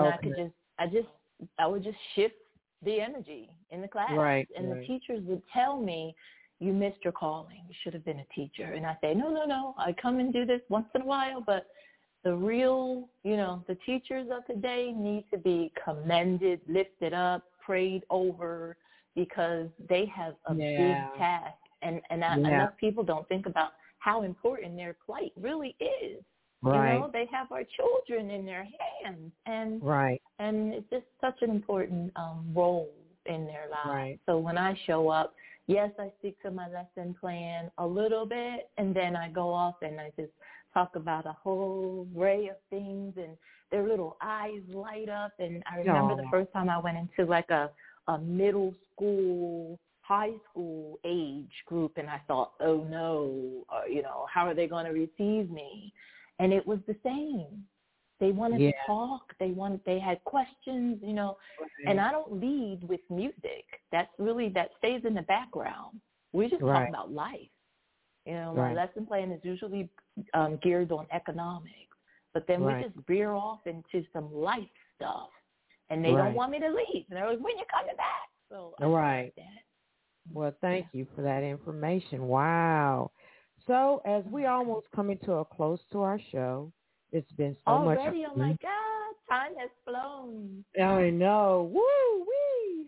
I would just shift the energy in the class. Right. And the teachers would tell me, you missed your calling. You should have been a teacher. And I say, no. I come and do this once in a while, but the real, the teachers of today need to be commended, lifted up, prayed over, because they have a big task. And enough people don't think about how important their plight really is. Right. They have our children in their hands. And it's just such an important role in their lives. Right. So when I show up, yes, I stick to my lesson plan a little bit, and then I go off and I just talk about a whole array of things, and their little eyes light up. And I remember the first time I went into like a middle school, high school age group, and I thought, oh no, how are they going to receive me? And it was the same. They wanted to talk. They had questions, and I don't lead with music. That stays in the background. We just talk about life. My lesson plan is usually geared on economics, but then we just veer off into some life stuff, and they don't want me to leave. And they're like, when you coming back? So I like that. Well, thank you for that information. Wow. So as we almost coming to a close to our show, it's been so much. Already, oh my God, time has flown. I know. Woo-wee.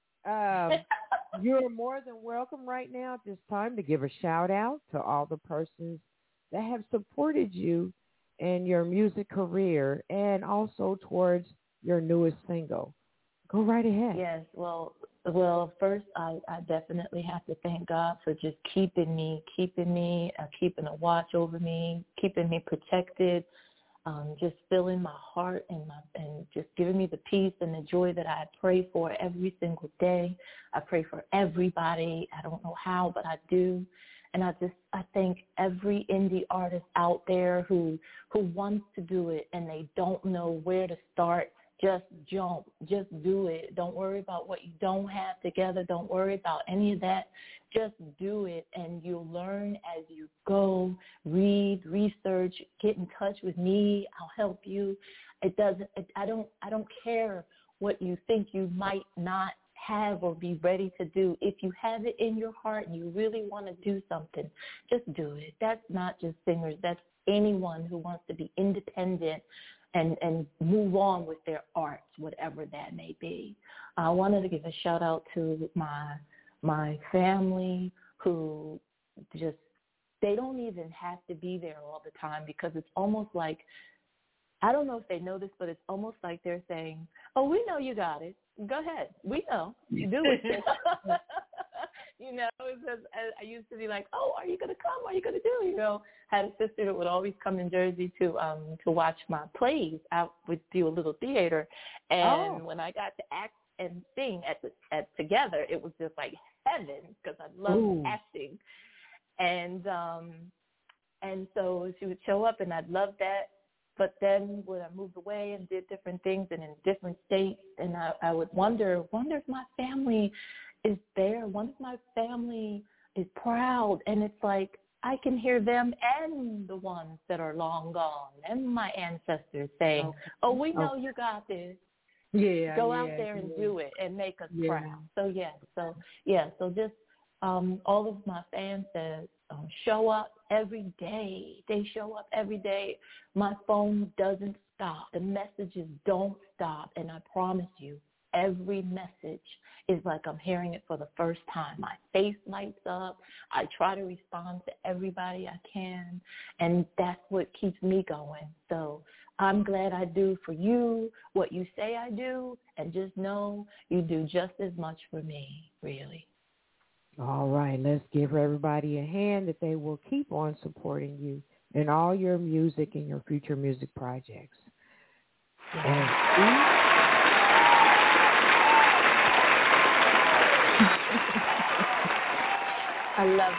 You're more than welcome right now at this time to give a shout out to all the persons that have supported you in your music career and also towards your newest single. Go right ahead. Yes. Well, first, I definitely have to thank God for just keeping a watch over me, keeping me protected, just filling my heart and just giving me the peace and the joy that I pray for every single day. I pray for everybody. I don't know how, but I do. And I thank every indie artist out there who wants to do it and they don't know where to start. Just jump. Just do it. Don't worry about what you don't have together. Don't worry about any of that. Just do it, and you'll learn as you go. Read, research, get in touch with me. I'll help you. I don't care what you think you might not have or be ready to do. If you have it in your heart and you really want to do something, just do it. That's not just singers. That's anyone who wants to be independent and move on with their arts, whatever that may be. I wanted to give a shout out to my family who they don't even have to be there all the time, because it's almost like, I don't know if they know this, but it's almost like they're saying, oh, we know you got it. Go ahead. We know. You do it. It's just, I used to be like, oh, are you going to come? What are you going to do? Had a sister that would always come in Jersey to watch my plays. I would do a little theater. And when I got to act and sing together, it was just like heaven, because I love acting. And so she would show up, and I'd love that. But then when I moved away and did different things and in different states, and I would wonder if my family is there. Wonder if my family is proud. And it's like, I can hear them and the ones that are long gone and my ancestors saying, oh, we know you got this. Yeah. Go out there and do it and make us proud. So, so just all of my fans that show up every day. They show up every day. My phone doesn't stop. The messages don't stop. And I promise you, every message is like I'm hearing it for the first time. My face lights up. I try to respond to everybody I can, and that's what keeps me going. So I'm glad I do for you what you say I do, and just know you do just as much for me, really. All right, let's give everybody a hand that they will keep on supporting you in all your music and your future music projects. I love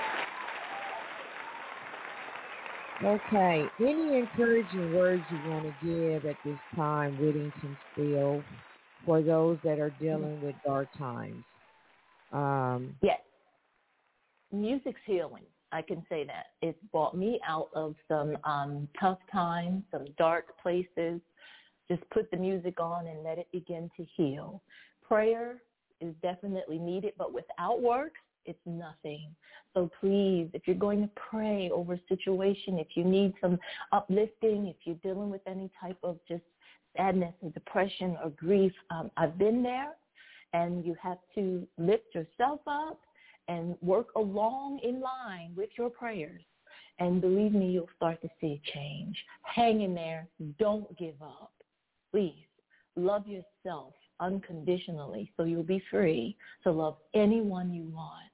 it. Okay, any encouraging words you want to give at this time, Whittington Steele, for those that are dealing with dark times? Yes. Music's healing. I can say that. It's brought me out of some tough times, some dark places. Just put the music on and let it begin to heal. Prayer is definitely needed, but without works, it's nothing. So please, if you're going to pray over a situation, if you need some uplifting, if you're dealing with any type of just sadness or depression or grief, I've been there. And you have to lift yourself up and work along in line with your prayers. And believe me, you'll start to see change. Hang in there. Don't give up. Please, love yourself unconditionally, so you'll be free to love anyone you want.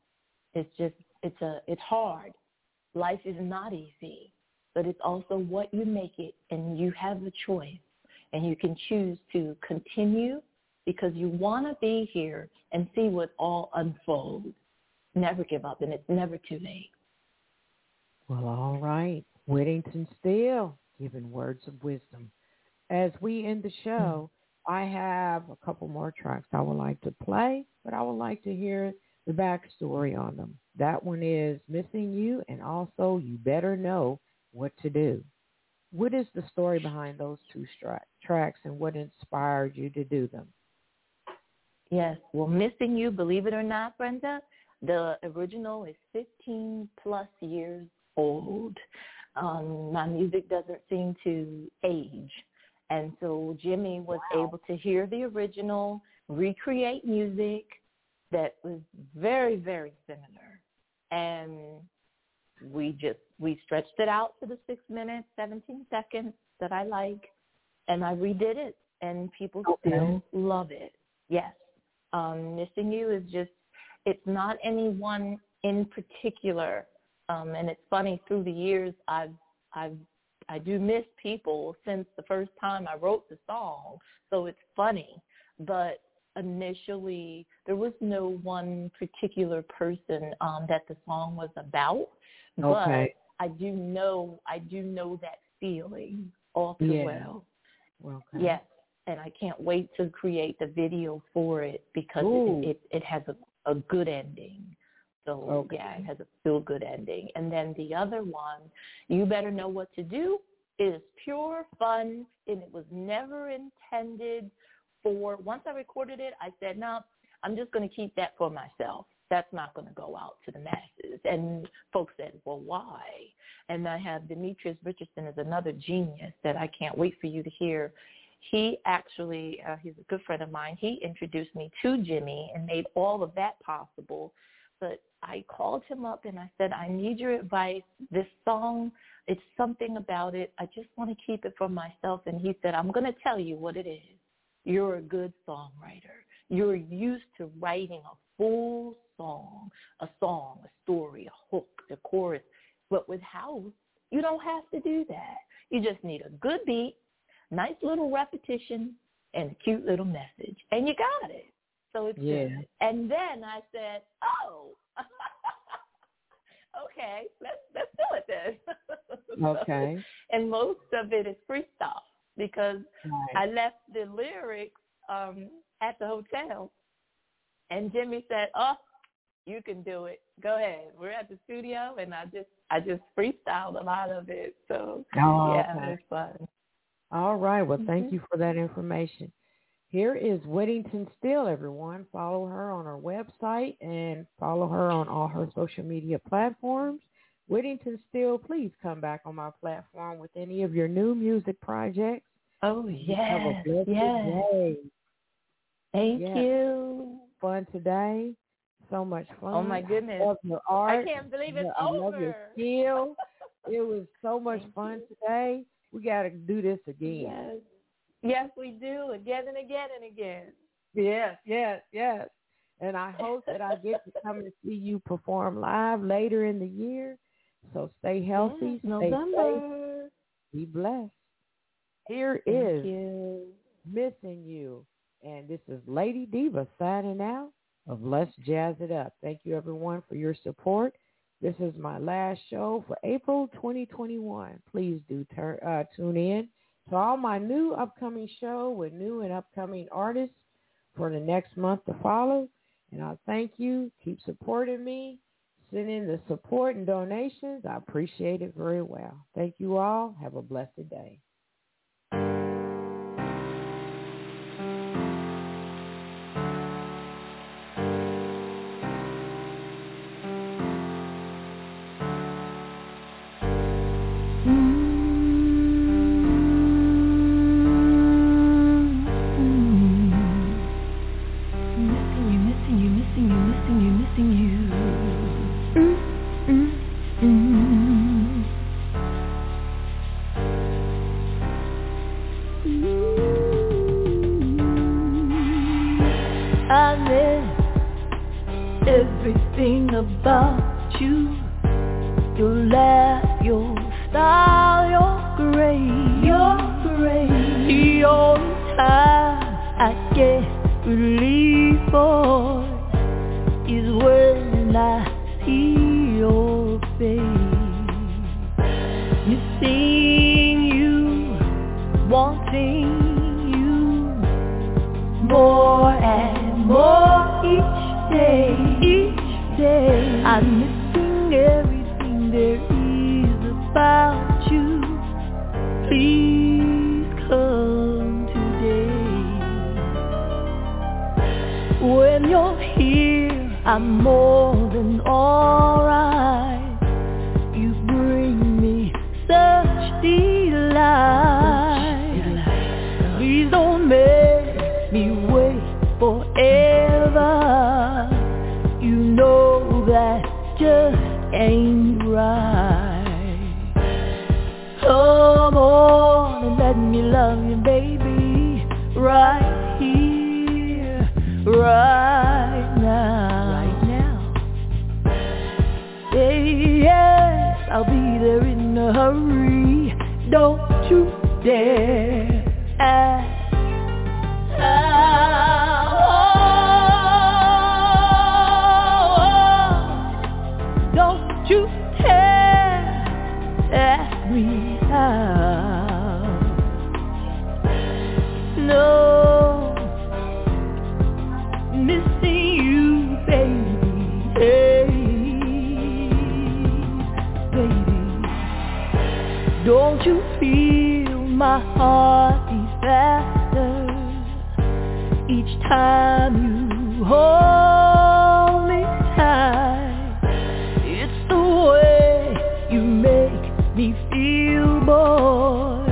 It's hard. Life is not easy, but it's also what you make it, and you have the choice, and you can choose to continue because you want to be here and see what all unfolds. Never give up, and it's never too late. Well, all right. Whittington Steele, giving words of wisdom. As we end the show, I have a couple more tracks I would like to play, but I would like to hear the backstory on them. That one is Missing You, and also You Better Know What to Do. What is the story behind those two tracks, and what inspired you to do them? Yes. Well, Missing You, believe it or not, Brenda, the original is 15-plus years old. My music doesn't seem to age. And so Jimmy was able to hear the original, recreate music that was very, very similar. And we stretched it out to the 6 minutes, 17 seconds that I like, and I redid it, and people still love it. Yes. Missing You is just, it's not any one in particular. And it's funny, through the years, I do miss people since the first time I wrote the song. So it's funny. But initially, there was no one particular person that the song was about. Okay. But I do know that feeling all too well. Okay. Yes. And I can't wait to create the video for it because it has a good ending. So, yeah, it has a feel-good ending. And then the other one, You Better Know What to Do, is pure fun, and it was never intended for, once I recorded it, I said, no, I'm just going to keep that for myself. That's not going to go out to the masses. And folks said, well, why? And I have Demetrius Richardson is another genius that I can't wait for you to hear. He actually, he's a good friend of mine. He introduced me to Jimmy and made all of that possible. But I called him up and I said, I need your advice. This song, it's something about it. I just want to keep it for myself. And he said, I'm going to tell you what it is. You're a good songwriter. You're used to writing a full song, a story, a hook, a chorus. But with house, you don't have to do that. You just need a good beat, nice little repetition, and a cute little message. And you got it. So it's good. And then I said, oh, okay, let's do it then. Okay. And most of it is freestyle because I left the lyrics at the hotel. And Jimmy said, oh, you can do it. Go ahead. We're at the studio, and I just freestyled a lot of it. So, it was fun. All right. Well, thank you for that information. Here is Whittington Steele, everyone. Follow her on her website and follow her on all her social media platforms. Whittington Steele, please come back on my platform with any of your new music projects. Oh, yes. Have a blessed day. Thank you. Fun today. So much fun. Oh, my goodness. I love your art. I can't believe it's I over. love your skill. It was so much fun today. We got to do this again. Yes, we do. Again and again and again. Yes. And I hope that I get to come and see you perform live later in the year. So stay healthy. Stay November. safe. Be blessed. Here is Missing You. And this is Lady Diva signing out of Let's Jazz It Up. Thank you, everyone, for your support. This is my last show for April 2021. Please do tune in to all my new upcoming show with new and upcoming artists for the next month to follow. And I thank you. Keep supporting me. Send in the support and donations. I appreciate it very well. Thank you all. Have a blessed day. about you. Your laugh, your style, your grace. The only time I get relief, boy, is when I see your face. Missing you, wanting you more and more each day. I'm missing everything there is about you. Please come today. When you're here, I'm more than alright. You bring me such delight. Please don't make me wait forever. You know that just ain't right. Come on and let me love you, baby, right here, right now. Say yes, I'll be there in a hurry. Don't you dare ask. Don't you dare ask me how. No, missing you, baby. Hey, baby, don't you feel my heart beat faster each time you hold me tight? It's the way you make me feel, boy,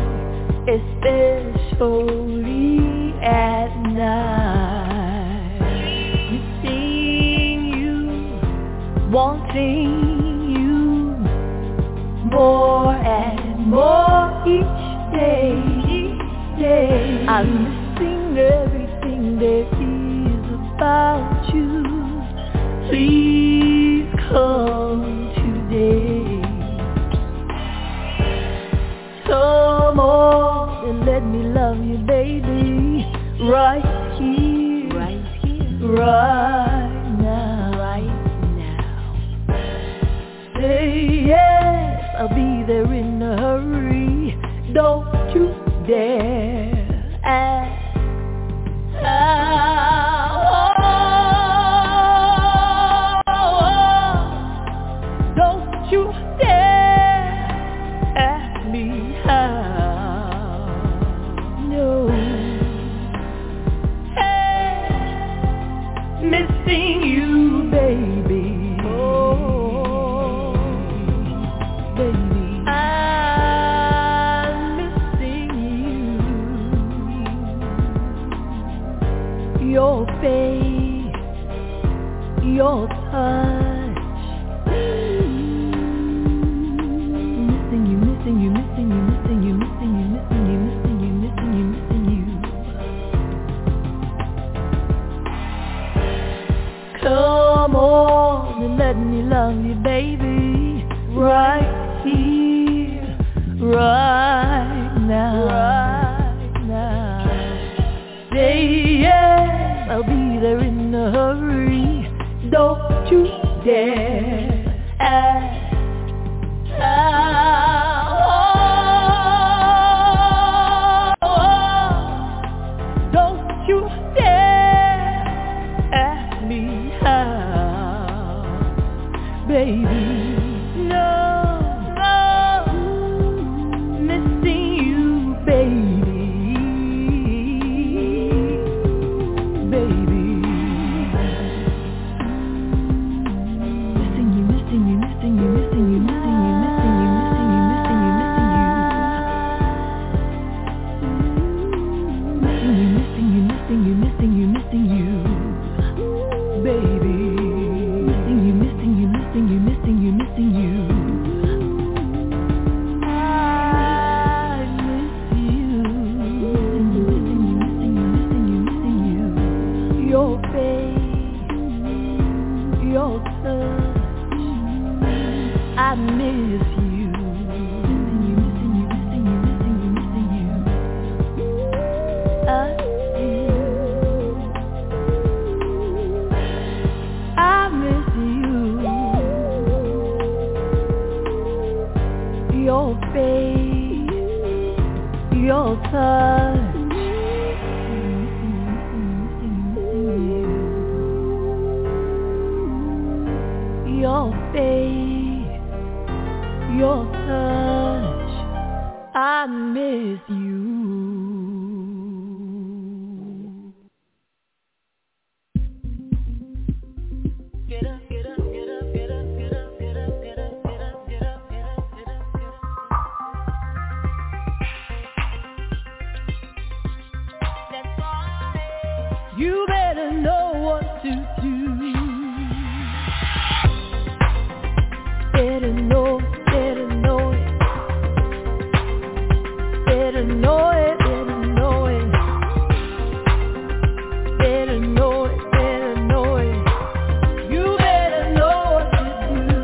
especially at night. Missing you, wanting you more and more each day. I'm missing everything there is about you. Please come today. Come on and let me love you, baby, right here, right now. Say yes, I'll be there in a hurry. Don't you dare ask. Don't you dare ask me how. No. Hey, missing you, baby. Oh, baby, I'm missing you. Your face, your touch. Come on and let me love you, baby, right here, right now. Say yes, I'll be there in a hurry. Don't you dare ask. Don't you dare ask me how, baby. No, missing you, baby, missing you. face, your touch, your face, your touch, I miss you. Get up, get up, get up, get up, get up, get up, get up, get up, get up, get up, get up, get up. That's all. You better know what to do. Better know it. Better know it, better know it, better know it, better know it. You better know what to do.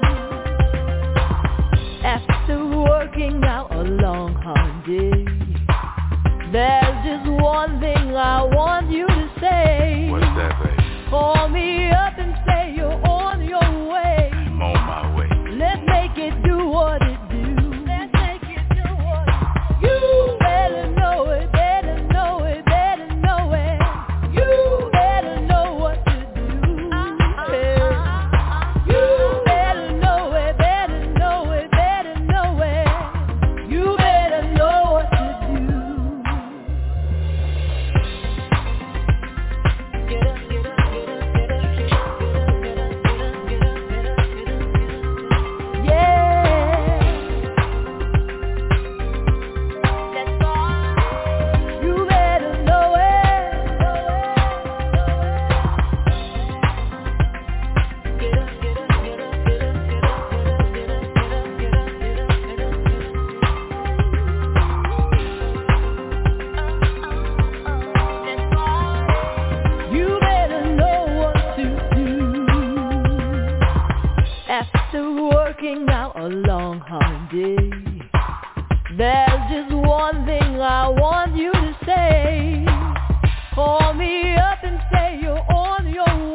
After working out a long, hard day, there's just one thing I want you to say. What is that, baby? Call me up and say you're on your way. I'm on my way. Let's make it do what it do. Let's make it do what it do. You better know it, better know it, better know it. You better know what to do. You better know it, better know it, better know it. You better know what to do. Get up, get up, get up, get up, get up, get up, get up, get up, get up, get up, get up, get up. Yeah. That's all. You better know it. Get up, get up, get up, get up, get up, get up, get up, get up, get up, get up, get up, get up. That's all. You better know what to do. After working out a long, hard day, there's just one thing I want you to say. Call me up and say you're on your